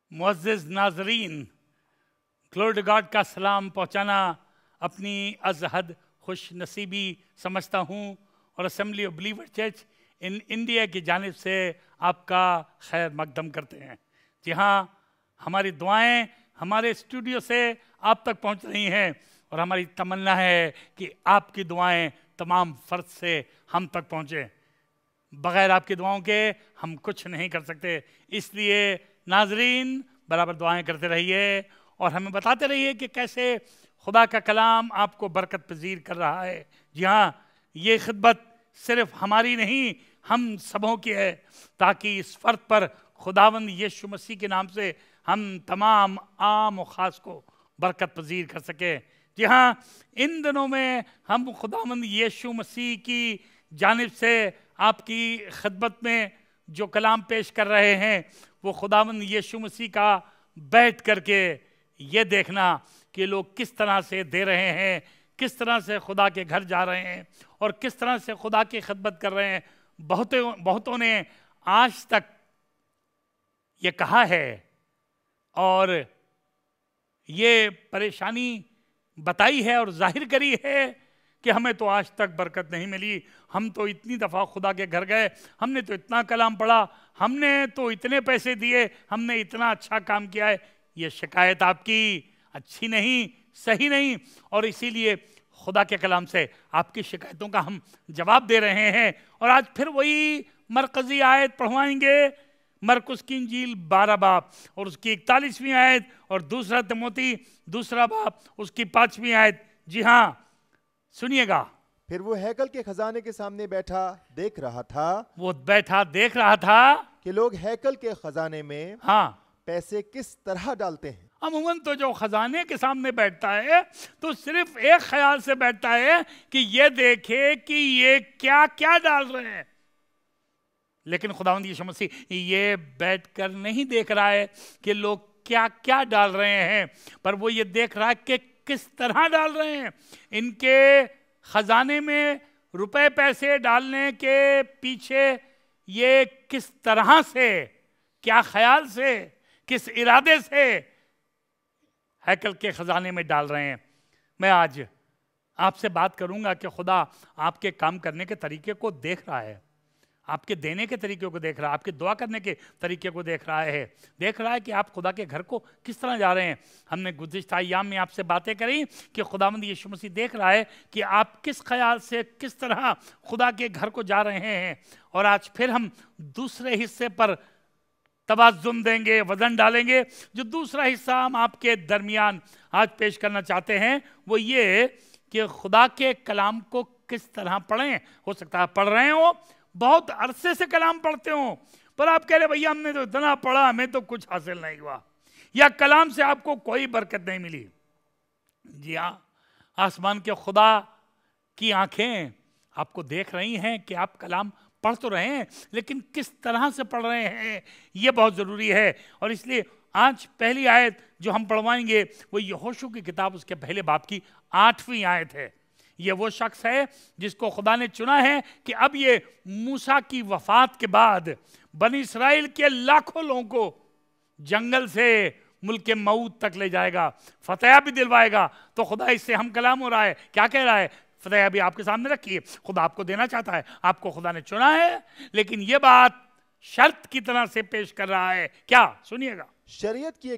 मुअज़्ज़िज़ नाज़रीन, glory to God का सलाम पहुँचाना अपनी अज़हद खुश नसीबी समझता हूँ और assembly of believer church in India की जानिब से आपका खैर मकदम करते हैं। जी हाँ, हमारी दुआएं हमारे स्टूडियो से आप तक पहुँच रही हैं और हमारी तमन्ना है कि आपकी दुआएं तमाम फ़र्द से हम तक पहुँचें। बग़ैर आपकी दुआओं के हम कुछ नहीं कर सकते, इसलिए नाज़रीन बराबर दुआएं करते रहिए और हमें बताते रहिए कि कैसे खुदा का कलाम आपको बरकत पजीर कर रहा है। जी हाँ, ये खिदमत सिर्फ हमारी नहीं, हम सबों की है, ताकि इस फ़र्द पर खुदावंद यीशु मसीह के नाम से हम तमाम आम और ख़ास को बरकत पजीर कर सके। जी हाँ, इन दिनों में हम खुदावंद यीशु मसीह की जानिब से आपकी खिदमत में जो कलाम पेश कर रहे हैं वो खुदावंद यीशु मसीह का बैठ करके ये देखना कि लोग किस तरह से दे रहे हैं, किस तरह से खुदा के घर जा रहे हैं और किस तरह से खुदा की खिदमत कर रहे हैं। बहुतों ने आज तक ये कहा है और ये परेशानी बताई है और जाहिर करी है कि हमें तो आज तक बरकत नहीं मिली, हम तो इतनी दफ़ा खुदा के घर गए, हमने तो इतना कलाम पढ़ा, हमने तो इतने पैसे दिए, हमने इतना अच्छा काम किया है। ये शिकायत आपकी अच्छी नहीं, सही नहीं, और इसीलिए खुदा के कलाम से आपकी शिकायतों का हम जवाब दे रहे हैं। और आज फिर वही मरकज़ी आयत पढ़वाएंगे, मरकुस की इंजील 12 बाब और उसकी 41वीं आयत और दूसरा तिमोती 2 बाब उसकी 5वीं आयत। जी हाँ, सुनिएगा। फिर वो हैकल के खजाने के सामने बैठा देख रहा था कि लोग हैकल के खजाने में पैसे किस तरह डालते हैं। अमूमन तो जो खजाने के सामने बैठता है तो सिर्फ एक ख्याल से बैठता है कि ये देखे कि ये क्या क्या डाल रहे हैं, लेकिन खुदावंद यीशु मसीह ये बैठकर नहीं देख रहा है कि लोग क्या क्या डाल रहे हैं, पर वो ये देख रहा है कि किस तरह डाल रहे हैं। इनके खजाने में रुपए पैसे डालने के पीछे ये किस तरह से, क्या ख्याल से, किस इरादे से हैकल के खजाने में डाल रहे हैं। मैं आज आपसे बात करूंगा कि खुदा आपके काम करने के तरीके को देख रहा है, आपके देने के तरीके को देख रहा है, आपके दुआ करने के तरीके को देख रहा है कि आप खुदा के घर को किस तरह जा रहे हैं। हमने गुज़िश्ता अय्याम में आपसे बातें करी कि खुदावंद यीशु मसीह देख रहा है कि आप किस ख्याल से, किस तरह खुदा के घर को जा रहे हैं। और आज फिर हम दूसरे हिस्से पर तवाज़ुन देंगे, वज़न डालेंगे। जो दूसरा हिस्सा हम आपके दरमियान आज पेश करना चाहते हैं वो ये कि खुदा के कलाम को किस तरह पढ़ें। हो सकता है पढ़ रहे हो, बहुत अरसे से कलाम पढ़ते हो, पर आप कह रहे भैया हमने तो इतना पढ़ा, हमें तो कुछ हासिल नहीं हुआ, या कलाम से आपको कोई बरकत नहीं मिली। जी हाँ, आसमान के खुदा की आंखें आपको देख रही हैं कि आप कलाम पढ़ तो रहे हैं, लेकिन किस तरह से पढ़ रहे हैं ये बहुत ज़रूरी है। और इसलिए आज पहली आयत जो हम पढ़वाएंगे वो यहोशू की किताब उसके पहले बाब की 8वीं आयत है। ये वो शख्स है जिसको खुदा ने चुना है कि अब ये मूसा की वफात के बाद बनी इस्राएल के लाखों लोगों को जंगल से मुल्क मऊद तक ले जाएगा, फतह भी दिलवाएगा। तो खुदा इससे हम कलाम हो रहा है, क्या कह रहा है? फतह भी आपके सामने रखी है, खुदा आपको देना चाहता है, आपको खुदा ने चुना है, लेकिन ये बात शर्त की तरह से पेश कर रहा है। क्या? सुनिएगा। शरीयत की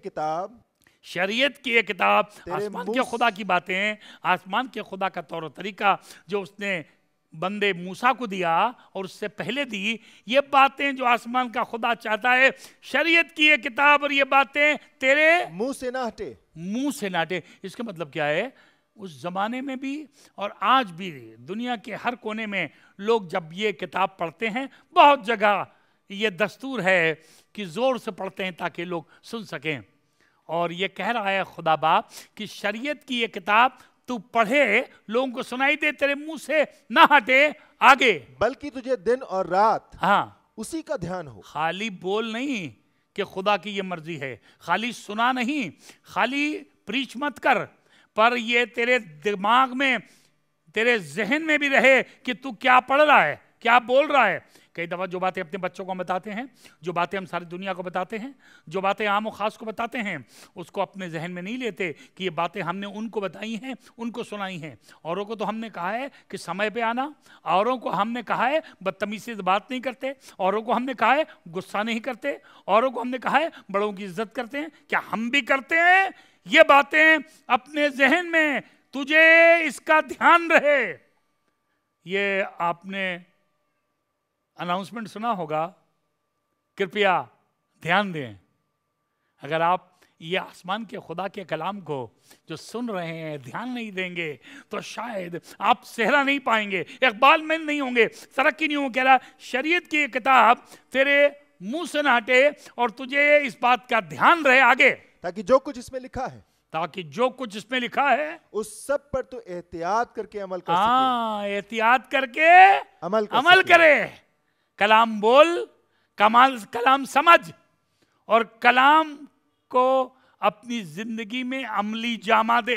ये किताब आसमान के खुदा की बातें, आसमान के खुदा का तौर तरीका जो उसने बंदे मूसा को दिया और उससे पहले दी, ये बातें जो आसमान का खुदा चाहता है, शरीयत की ये किताब और ये बातें तेरे मुंह से ना हटे। इसका मतलब क्या है? उस जमाने में भी और आज भी दुनिया के हर कोने में लोग जब ये किताब पढ़ते हैं, बहुत जगह ये दस्तूर है कि जोर से पढ़ते हैं ताकि लोग सुन सकें। और ये कह रहा है खुदा बाप कि शरीयत की ये किताब तू पढ़े, लोगों को सुनाई दे, तेरे मुंह से ना हटे आगे, बल्कि तुझे दिन और रात उसी का ध्यान हो। खाली बोल नहीं कि खुदा की ये मर्जी है, खाली सुना नहीं, खाली प्रीच मत कर, पर ये तेरे दिमाग में, तेरे जहन में भी रहे कि तू क्या पढ़ रहा है, क्या बोल रहा है। कई दफ़ा जो बातें अपने बच्चों को बताते हैं, जो बातें हम सारी दुनिया को बताते हैं, जो बातें आम और ख़ास को बताते हैं, उसको अपने जहन में नहीं लेते कि ये बातें हमने उनको बताई हैं, उनको सुनाई हैं। औरों को तो हमने कहा है कि समय पे आना, औरों को हमने कहा है बदतमीज़ी से बात नहीं करते, औरों को हमने कहा है गुस्सा नहीं करते, औरों को हमने कहा है बड़ों की इज्जत करते हैं। क्या हम भी करते हैं? ये बातें अपने जहन में, तुझे इसका ध्यान रहे। ये आपने अनाउंसमेंट सुना होगा, कृपया ध्यान दें। अगर आप ये आसमान के खुदा के कलाम को जो सुन रहे हैं ध्यान नहीं देंगे तो शायद आप सेहरा नहीं पाएंगे, इकबाल में नहीं होंगे, तरक्की नहीं होंगे। कह रहा शरीयत की किताब तेरे मुंह से ना हटे और तुझे इस बात का ध्यान रहे आगे, ताकि जो कुछ इसमें लिखा है, ताकि जो कुछ इसमें लिखा है उस सब पर तो एहतियात करके अमल कर सके। एहतियात करके अमल करे। कलाम बोल, कलाम समझ और कलाम को अपनी जिंदगी में अमली जामा दे।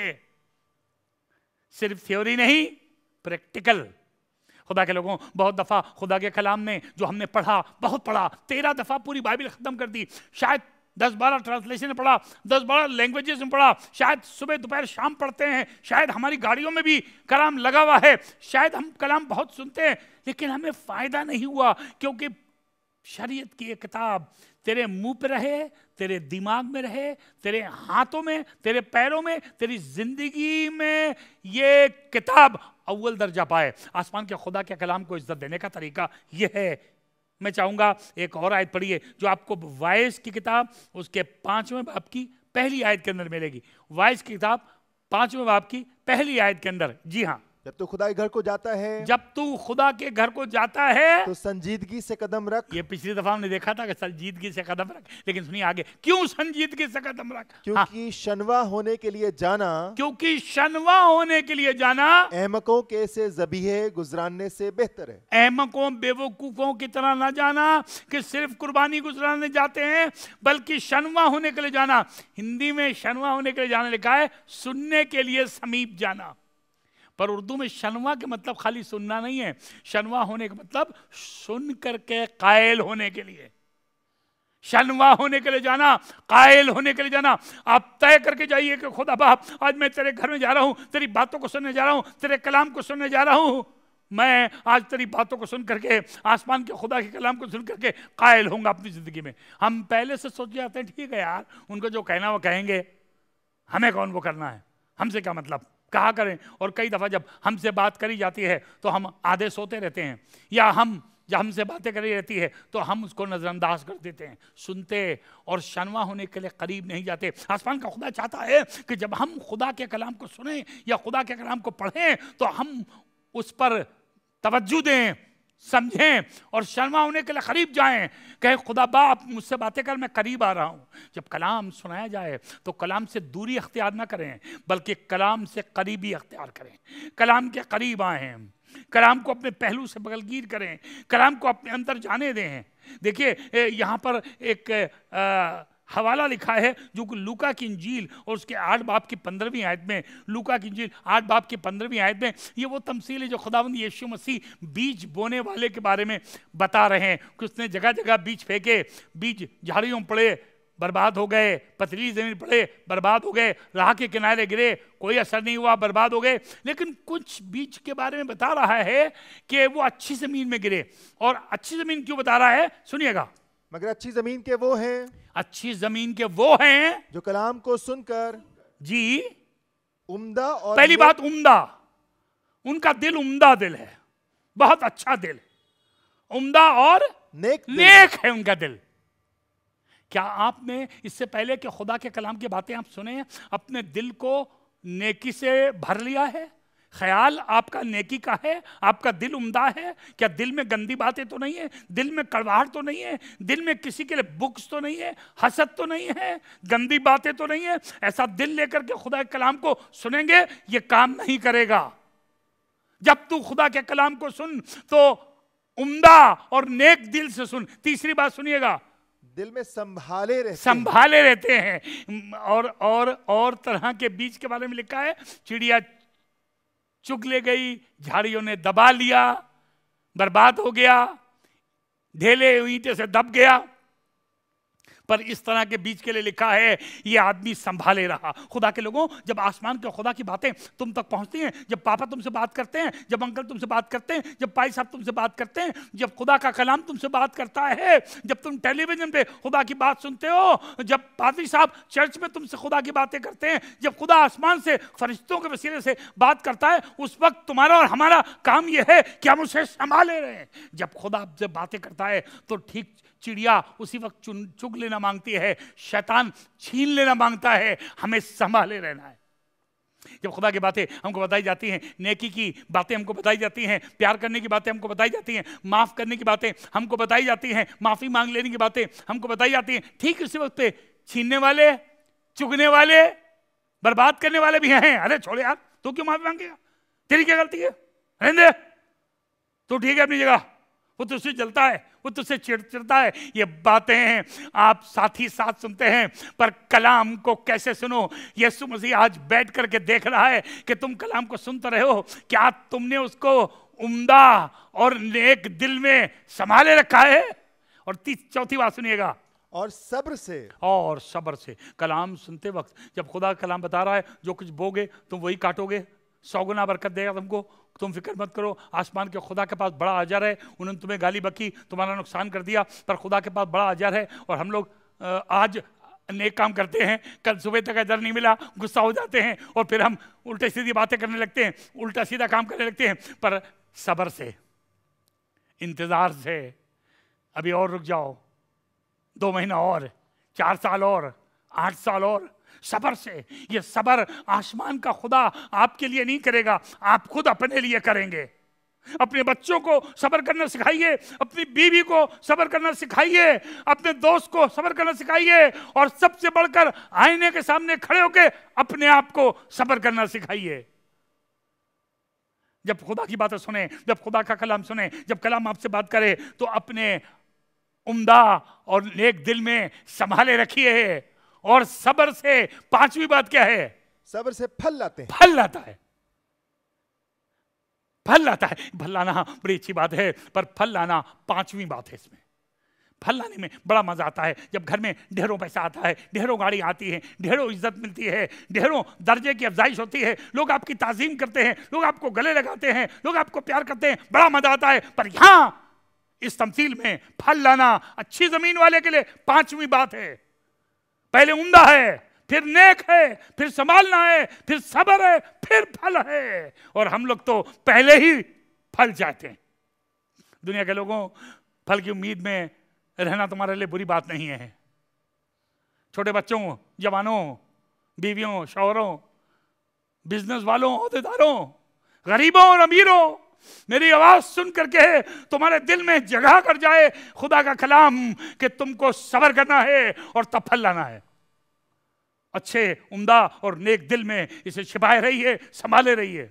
सिर्फ थ्योरी नहीं, प्रैक्टिकल। खुदा के लोगों, बहुत दफा खुदा के कलाम ने जो हमने पढ़ा, बहुत पढ़ा, 13 दफा पूरी बाइबल खत्म कर दी, शायद 10-12 ट्रांसलेशन में पढ़ा, 10-12 लैंग्वेजेस में पढ़ा, शायद सुबह दोपहर शाम पढ़ते हैं, शायद हमारी गाड़ियों में भी कलाम लगा हुआ है, शायद हम कलाम बहुत सुनते हैं, लेकिन हमें फायदा नहीं हुआ, क्योंकि शरीयत की ये किताब तेरे मुंह पे रहे, तेरे दिमाग में रहे, तेरे हाथों में, तेरे पैरों में, तेरी जिंदगी में ये किताब अव्वल दर्जा पाए। आसमान के खुदा के कलाम को इज्जत देने का तरीका ये है। मैं चाहूंगा एक और आयत पढ़िए जो आपको वाइस की किताब उसके 5वें बाब की पहली आयत के अंदर मिलेगी। वाइस की किताब 5वें बाब की पहली आयत के अंदर। जी हाँ, जब तू खुदा के घर को जाता है, जब तू खुदा के घर को जाता है तो संजीदगी से कदम रख। ये पिछली दफा हमने देखा था कि संजीदगी से कदम रख, लेकिन सुनिए आगे, क्यों संजीदगी से कदम रख? क्योंकि शनवा होने के लिए जाना, क्योंकि शनवा होने के लिए जाना अहमकों के से ज़बीहे गुजराने से बेहतर है। अहमकों बेवकूफों की तरह ना जाना कि सिर्फ कुर्बानी गुजराने जाते हैं, बल्कि शनवा होने के लिए जाना। हिंदी में शनवा होने के लिए जाना लिखा है सुनने के लिए समीप जाना, पर उर्दू में शनवा के मतलब खाली सुनना नहीं है। शनवा होने का मतलब सुन करके कायल होने के लिए। शनवा होने के लिए जाना, कायल होने के लिए जाना। आप तय करके जाइए कि खुदा बाप, आज मैं तेरे घर में जा रहा हूं, तेरी बातों को सुनने जा रहा हूं, तेरे कलाम को सुनने जा रहा हूं। मैं आज तेरी बातों को सुन करके, आसमान के खुदा के कलाम को सुन करके कायल होऊंगा अपनी जिंदगी में। हम पहले से सोच जाते हैं ठीक है यार, उनको जो कहना वो कहेंगे, हमें कौन वो करना है, हमसे क्या मतलब, कहा करें। और कई दफ़ा जब हमसे बात करी जाती है तो हम आधे सोते रहते हैं, या हम जब हमसे बातें करी रहती है तो हम उसको नज़रअंदाज कर देते हैं, सुनते और शनवा होने के लिए करीब नहीं जाते। आसमान का खुदा चाहता है कि जब हम खुदा के कलाम को सुने या खुदा के कलाम को पढ़ें तो हम उस पर तवज्जो दें, समझें और शर्मा होने के लिए करीब जाएं। कहे खुदा बाप मुझसे बातें कर, मैं करीब आ रहा हूं। जब कलाम सुनाया जाए तो कलाम से दूरी अख्तियार ना करें, बल्कि कलाम से करीबी अख्तियार करें। कलाम के करीब आएं, कलाम को अपने पहलू से बगलगीर करें, कलाम को अपने अंदर जाने दें। देखिए यहाँ पर एक हवाला लिखा है जो कि लूका की इंजील और उसके 8 बाब की 15वीं आयत में, लूका की इंजील 8 बाब की 15वीं आयत में ये वो तमसील है जो खुदावंद यीशु मसीह बीज बोने वाले के बारे में बता रहे हैं कि उसने जगह जगह बीज फेंके, बीज झाड़ियों में पड़े, बर्बाद हो गए, पथरीली जमीन पड़े, बर्बाद हो गए, राह के किनारे गिरे, कोई असर नहीं हुआ, बर्बाद हो गए। लेकिन कुछ बीज के बारे में बता रहा है कि वो अच्छी जमीन में गिरे। और अच्छी जमीन क्यों बता रहा है, सुनिएगा। मगर अच्छी जमीन के वो हैं, अच्छी जमीन के वो हैं जो कलाम को सुनकर जी उम्दा, और पहली बात उम्दा, उनका दिल उम्दा दिल है, बहुत अच्छा दिल, उम्दा और नेक है उनका दिल। क्या आपने इससे पहले कि खुदा के कलाम की बातें आप सुने अपने दिल को नेकी से भर लिया है? ख्याल आपका नेकी का है, आपका दिल उम्दा है? क्या दिल में गंदी बातें तो नहीं है, दिल में कड़वाहट तो नहीं है, दिल में किसी के लिए बुक्स तो नहीं है, हसद तो नहीं है, गंदी बातें तो नहीं है? ऐसा दिल लेकर के खुदा के कलाम को सुनेंगे ये काम नहीं करेगा। जब तू खुदा के कलाम को सुन तो उम्दा और नेक दिल से सुन। तीसरी बात सुनिएगा, दिल में संभाले रहते हैं। और तरह के बीज के बारे में लिखा है, चिड़िया चुग ले गई, झाड़ियों ने दबा लिया, बर्बाद हो गया, ढेले ईंटे से दब गया। पर इस तरह के बीच के लिए लिखा है ये आदमी संभाले रहा। खुदा के लोगों, जब आसमान के खुदा की बातें तुम तक पहुंचती हैं, जब पापा तुमसे बात करते हैं, जब अंकल तुमसे बात करते हैं, जब भाई साहब तुमसे बात करते हैं, जब खुदा का कलाम तुमसे बात करता है, जब तुम टेलीविजन पे खुदा की बात सुनते हो, जब पादरी साहब चर्च में तुमसे खुदा की बातें करते हैं, जब खुदा आसमान से फरिश्तों के वसीले से बात करता है, उस वक्त तुम्हारा और हमारा काम यह है कि हम उसे संभाले रहे। जब खुदा आपसे बातें करता है तो ठीक चिड़िया उसी वक्त चुग लेना मांगती है, शैतान छीन लेना मांगता है, हमें संभाले रहना है। जब खुदा की बातें हमको बताई जाती हैं, नेकी की बातें हमको बताई जाती हैं, प्यार करने की बातें हमको बताई जाती हैं, माफ करने की बातें हमको बताई जाती हैं, माफी मांग लेने की बातें हमको बताई जाती हैं, ठीक उसी वक्त पे छीनने वाले, चुगने वाले, बर्बाद करने वाले भी हैं। अरे छोड़ यार, तू क्यों माफी मांगेगा, तेरी क्या गलती है, रहने दे, तू ठीक है अपनी जगह, वो तुझसे जलता है, वो तुझसे चिढ़ता है। ये बातें हैं आप साथ ही साथ सुनते हैं, पर कलाम को कैसे सुनो? यीशु मसीह आज बैठ करके देख रहा है कि तुम कलाम को सुन तो रहे हो, क्या तुमने उसको उम्दा और नेक दिल में संभाले रखा है? और चौथी बात सुनिएगा, और सब्र से। और सब्र से। कलाम सुनते वक्त जब खुदा कलाम बता रहा है जो कुछ बोगे तुम वही काटोगे, 100 गुना बरकत देगा तुमको, तुम फिक्र मत करो। आसमान के खुदा के पास बड़ा अजर है, उन्होंने तुम्हें गाली बकी, तुम्हारा नुकसान कर दिया, पर खुदा के पास बड़ा अजर है। और हम लोग आज नेक काम करते हैं, कल सुबह तक अजर नहीं मिला, गुस्सा हो जाते हैं और फिर हम उल्टे सीधी बातें करने लगते हैं, उल्टा सीधा काम करने लगते हैं। पर सब्र से, इंतजार से, अभी और रुक जाओ, 2 महीना और, 4 साल और, 8 साल और, सब्र से। ये सब्र आसमान का खुदा आपके लिए नहीं करेगा, आप खुद अपने लिए करेंगे। अपने बच्चों को सब्र करना सिखाइए, अपनी बीवी को सब्र करना सिखाइए, अपने दोस्त को सब्र करना सिखाइए, और सबसे बढ़कर आईने के सामने खड़े होकर अपने आप को सब्र करना सिखाइए। जब खुदा की बातें सुने, जब खुदा का कलाम सुने, जब कलाम आपसे बात करे, तो अपने उम्दा और नेक दिल में संभाले रखिए। और सब्र से 5वीं बात क्या है? सब्र से फल लाते हैं। फल लाता है, फल लाता है। फल लाना बड़ी अच्छी बात है, पर फल लाना 5वीं बात है। इसमें फल लाने में बड़ा मजा आता है। जब घर में ढेरों पैसा आता है, ढेरों गाड़ी आती है, ढेरों इज्जत मिलती है, ढेरों दर्जे की अफजाइश होती है, लोग आपकी ताजीम करते हैं, लोग आपको गले लगाते हैं, लोग आपको प्यार करते हैं, बड़ा मजा आता है। पर यहां इस तमसील में फल लाना अच्छी जमीन वाले के लिए 5वीं बात है। पहले उम्दा है, फिर नेक है, फिर संभालना है, फिर सब्र है, फिर फल है। और हम लोग तो पहले ही फल चाहते हैं। दुनिया के लोगों, फल की उम्मीद में रहना तुम्हारे लिए बुरी बात नहीं है। छोटे बच्चों, जवानों, बीवियों, शौहरों, बिजनेस वालों, ओहदेदारों, गरीबों और अमीरों, मेरी आवाज सुन करके तुम्हारे दिल में जगह कर जाए खुदा का कलाम कि तुमको सब्र करना है और तब फल लाना है। अच्छे, उम्दा और नेक दिल में इसे छिपाए रहिए, संभाले रहिए।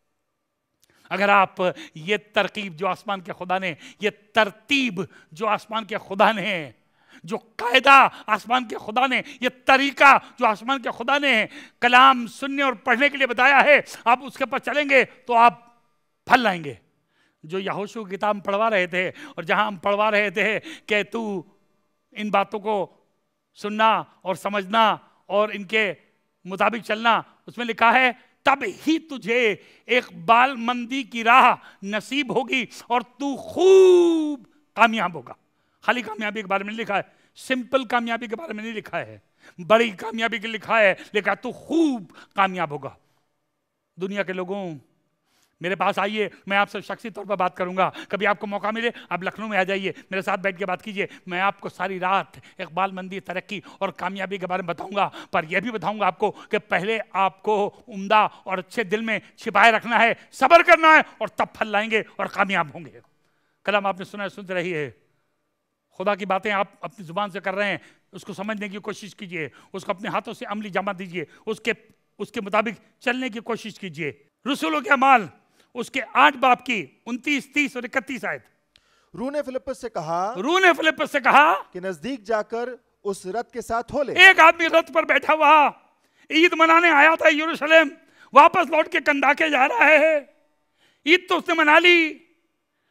अगर आप ये तरकीब जो आसमान के खुदा ने, ये तरतीब जो आसमान के खुदा ने, जो कायदा आसमान के खुदा ने, ये तरीका जो आसमान के खुदा ने कलाम सुनने और पढ़ने के लिए बताया है, आप उसके ऊपर चलेंगे तो आप फल लाएंगे। जो यहोशू की किताब पढ़वा रहे थे, और जहां हम पढ़वा रहे थे कि तू इन बातों को सुनना और समझना और इनके मुताबिक चलना, उसमें लिखा है तब ही तुझे एक बालमंदी की राह नसीब होगी और तू खूब कामयाब होगा। खाली कामयाबी के बारे में नहीं लिखा है, सिंपल कामयाबी के बारे में नहीं लिखा है, बड़ी कामयाबी के लिखा है, लिखा तू खूब कामयाब होगा। दुनिया के लोगों, मेरे पास आइए, मैं आपसे शख्सी तौर पर बात करूंगा। कभी आपको मौका मिले आप लखनऊ में आ जाइए, मेरे साथ बैठ के बात कीजिए। मैं आपको सारी रात इकबालमंदी, तरक्की और कामयाबी के बारे में बताऊंगा, पर यह भी बताऊंगा आपको कि पहले आपको उम्दा और अच्छे दिल में छिपाए रखना है, सब्र करना है, और तब फल लाएंगे और कामयाब होंगे। कलाम आपने सुना है, सुनते रहिए। खुदा की बातें आप अपनी जुबान से कर रहे हैं, उसको समझने की कोशिश कीजिए, उसको अपने हाथों से अमली जामा दीजिए, उसके मुताबिक चलने की कोशिश कीजिए। रसूलों के अमाल उसके 8 बाब की 29, 30 और 31 आयत। रूह ने फिलिप्पस से कहा कि नजदीक जाकर उस रथ के साथ हो ले। एक आदमी रथ पर बैठा हुआ ईद मनाने आया था यरूशलेम, वापस लौट के कंदाके जा रहा है। ईद तो उसने मना ली,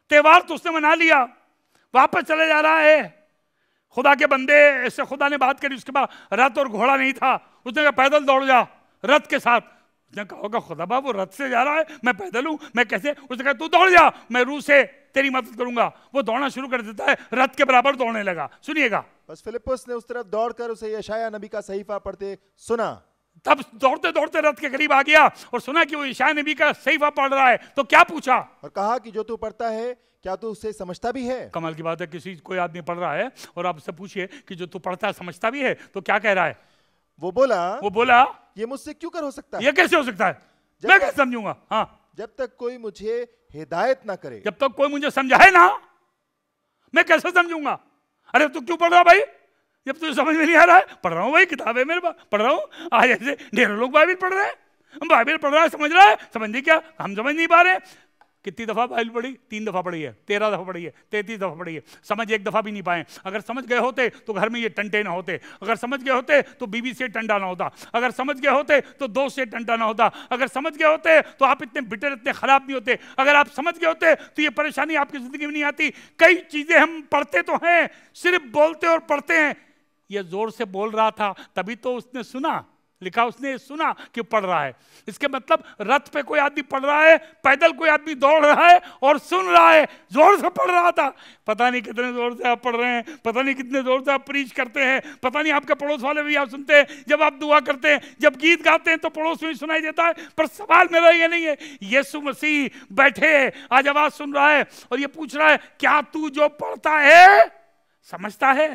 त्योहार तो उसने मना लिया, वापस चले जा रहा है। खुदा के बंदे ऐसे खुदा ने बात करी, उसके बाद रथ और घोड़ा नहीं था, उसने कहा पैदल दौड़ जा रथ के साथ। उसने कहा होगा खुदा बाबू रथ से जा रहा है, मैं पैदल हूं, मैं कैसे? उसने कहा तू दौड़ जा, मैं रूह से तेरी मदद करूंगा। वो दौड़ना शुरू कर देता है, रथ के बराबर दौड़ने लगा। सुनिएगा, बस फिलिप्पुस ने उस तरफ दौड़कर उसे यशायाह नबी का सहीफा पढ़ते सुना। तब दौड़ते दौड़ते रथ के करीब आ गया और सुना कि वो यशायाह नबी का सहीफा पढ़ रहा है। तो क्या पूछा और कहा कि जो तू पढ़ता है क्या तू उसे समझता भी है? कमाल की बात है, किसी कोई आदमी पढ़ रहा है और आप उससे पूछिए कि जो तू पढ़ता है समझता भी है, तो क्या कह रहा है? वो बोला ये मुझसे क्यों कर हो सकता है? ये कैसे हो सकता है? मैं कैसे समझूंगा? हाँ, जब तक कोई मुझे हिदायत ना करे, जब तक कोई मुझे समझाए ना, मैं कैसे समझूंगा? अरे तू क्यों पढ़ रहा भाई? जब तुझे समझ में नहीं आ रहा है। पढ़ रहा हूँ भाई, किताब है मेरे पास, पढ़ रहा हूँ। आज ऐसे ढेरों लोग बाइबल पढ़ रहे हैं, बाइबल पढ़ रहा है, समझ रहा है, समझ क्या? हम समझ नहीं पा रहे। कितनी दफा बाइबल पढ़ी? 3 दफा पढ़ी है, 13 दफा पढ़ी है, 33 दफा पढ़ी है, समझ एक दफा भी नहीं पाए। अगर समझ गए होते तो घर में ये टंटे ना होते, अगर समझ गए होते तो बीवी से टंटा ना होता, अगर समझ गए होते तो दोस्त से टंटा ना होता, अगर समझ गए होते तो आप इतने बिटर, इतने खराब नहीं होते, अगर आप समझ गए होते तो ये परेशानी आपकी जिंदगी में नहीं आती। कई चीजें हम पढ़ते तो हैं, सिर्फ बोलते और पढ़ते हैं। ये जोर से बोल रहा था तभी तो उसने सुना, लिखा उसने सुना कि पढ़ रहा है। इसके मतलब रथ पे कोई आदमी पढ़ रहा है, पैदल कोई आदमी दौड़ रहा है और सुन रहा है, जोर से पढ़ रहा था। पता नहीं कितने जोर से आप पढ़ रहे हैं, पता नहीं कितने जोर से आप प्रीच करते हैं, पता नहीं आपके पड़ोस वाले भी आप सुनते हैं, जब आप दुआ करते हैं, जब गीत गाते हैं तो पड़ोस में सुनाई देता है। पर सवाल मेरा ये नहीं है, यीशु मसीह बैठे आज आवाज सुन रहा है और ये पूछ रहा है क्या तू जो पढ़ता है समझता है?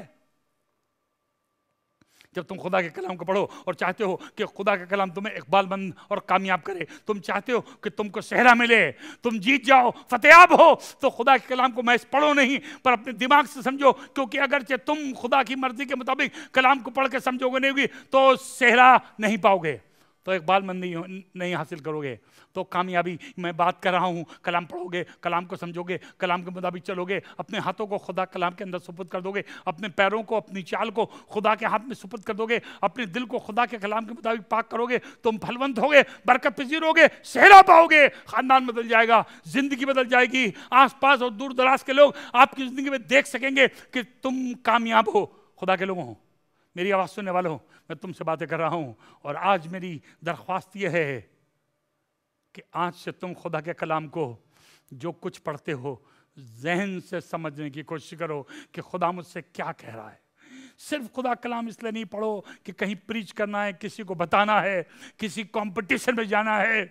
जब तुम खुदा के कलाम को पढ़ो और चाहते हो कि खुदा का कलाम तुम्हें इकबालमंद और कामयाब करे, तुम चाहते हो कि तुमको सेहरा मिले, तुम जीत जाओ, फतेयाब हो, तो खुदा के कलाम को महज पढ़ो नहीं पर अपने दिमाग से समझो। क्योंकि अगरचे तुम खुदा की मर्जी के मुताबिक कलाम को पढ़ के समझोगे नहीं होगी तो सेहरा नहीं पाओगे, तो इकबालमंदी नहीं हासिल करोगे, तो कामयाबी। मैं बात कर रहा हूँ, कलाम पढ़ोगे, कलाम को समझोगे, कलाम के मुताबिक चलोगे, अपने हाथों को खुदा कलाम के अंदर सुपुर्द कर दोगे, अपने पैरों को, अपनी चाल को खुदा के हाथ में सुपुर्द कर दोगे, अपने दिल को खुदा के कलाम के मुताबिक पाक करोगे, तुम फलवंत होगे, बरकत पजीर होगे, सेहरा पाओगे, खानदान बदल जाएगा, जिंदगी बदल जाएगी, आसपास और दूर दराज के लोग आपकी जिंदगी में देख सकेंगे कि तुम कामयाब हो। खुदा के लोगों हो, मेरी आवाज़ सुनने वालों, मैं तुमसे बातें कर रहा हूँ और आज मेरी दरख्वास्त यह है कि आज से तुम खुदा के कलाम को जो कुछ पढ़ते हो जहन से समझने की कोशिश करो कि खुदा मुझसे क्या कह रहा है। सिर्फ खुदा कलाम इसलिए नहीं पढ़ो कि कहीं प्रीच करना है, किसी को बताना है, किसी कंपटीशन में जाना है,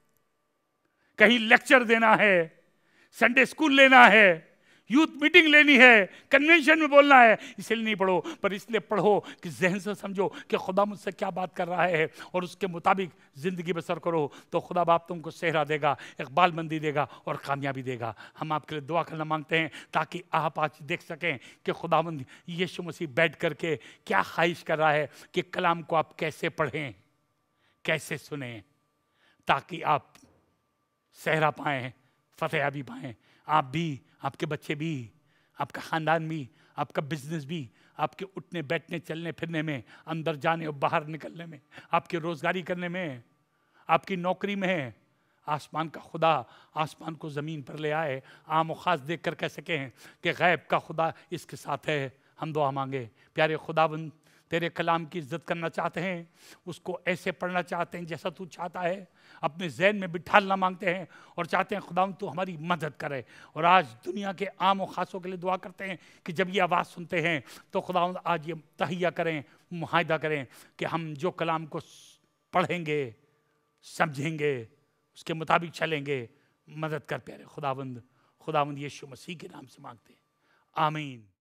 कहीं लेक्चर देना है, संडे स्कूल लेना है, यूथ मीटिंग लेनी है, कन्वेंशन में बोलना है, इसलिए नहीं पढ़ो, पर इसलिए पढ़ो कि जहन से समझो कि खुदा मुझसे क्या बात कर रहा है और उसके मुताबिक ज़िंदगी बसर करो, तो खुदा बाप तुमको सेहरा देगा, इकबालमंदी देगा और कामयाबी देगा। हम आपके लिए दुआ करना मांगते हैं ताकि आप आज देख सकें कि खुदावंद यीशु मसीह बैठ करके क्या ख्वाहिश कर रहा है कि कलाम को आप कैसे पढ़ें, कैसे सुनें, ताकि आप सेहरा पाएँ, फतेहाबी पाएँ, आप भी, आपके बच्चे भी, आपका ख़ानदान भी, आपका बिजनेस भी, आपके उठने बैठने चलने फिरने में, अंदर जाने और बाहर निकलने में, आपकी रोज़गारी करने में, आपकी नौकरी में आसमान का खुदा आसमान को ज़मीन पर ले आए, आम और ख़ास देख कर कह सकें कि गैब का खुदा इसके साथ है। हम दुआ मांगे, प्यारे खुदाबंद तेरे कलाम की इज्जत करना चाहते हैं, उसको ऐसे पढ़ना चाहते हैं जैसा तू चाहता है, अपने जहन में बिठालना मांगते हैं और चाहते हैं खुदावंद तू हमारी मदद करे। और आज दुनिया के आम और ख़ासों के लिए दुआ करते हैं कि जब ये आवाज़ सुनते हैं तो खुदावंद आज ये तहैया करें, मुआहिदा करें कि हम जो कलाम को पढ़ेंगे, समझेंगे, उसके मुताबिक चलेंगे। मदद कर प्यारे खुदावंद, खुदावंद यीशु मसीह के नाम से मांगते हैं, आमीन।